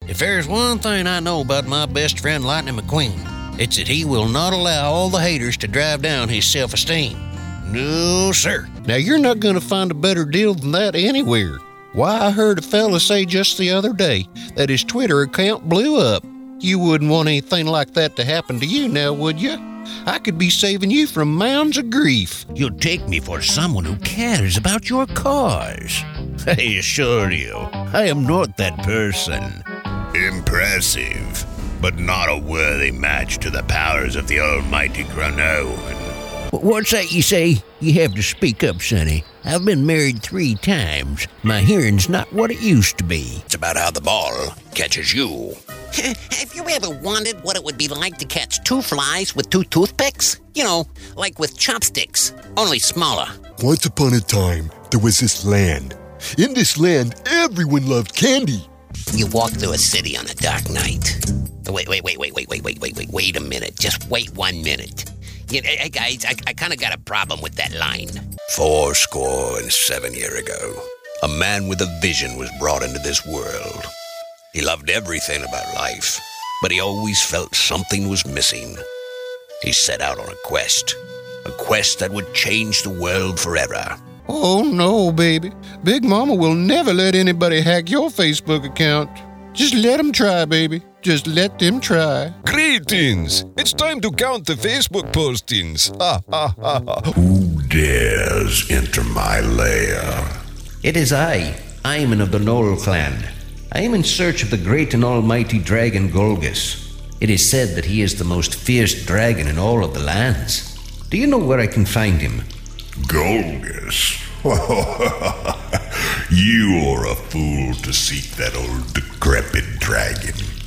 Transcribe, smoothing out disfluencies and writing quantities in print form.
If there's one thing I know about my best friend Lightning McQueen, it's that he will not allow all the haters to drive down his self-esteem. No, sir. Now, you're not going to find a better deal than that anywhere. Why, I heard a fella say just the other day that his Twitter account blew up. You wouldn't want anything like that to happen to you now, would you? I could be saving you from mounds of grief. You take me for someone who cares about your cause. I assure you, I am not that person. Impressive, but not a worthy match to the powers of the almighty Granoan. What's that you say? You have to speak up, Sonny. I've been married 3 times. My hearing's not what it used to be. It's about how the ball catches you. Have you ever wondered what it would be like to catch 2 flies with 2 toothpicks? You know, like with chopsticks, only smaller. Once upon a time, there was this land. In this land, everyone loved candy. You walk through a city on a dark night. Wait a minute. Just wait 1 minute. Hey, guys, I kind of got a problem with that line. 77 years ago, a man with a vision was brought into this world. He loved everything about life, but he always felt something was missing. He set out on a quest that would change the world forever. Oh, no, baby. Big Mama will never let anybody hack your Facebook account. Just let them try, baby. Just let them try. Greetings! It's time to count the Facebook postings. Who dares enter my lair? It is I, Ayman of the Knoll clan. I am in search of the great and almighty dragon Golgus. It is said that he is the most fierce dragon in all of the lands. Do you know where I can find him? Golgus? You are a fool to seek that old decrepit dragon.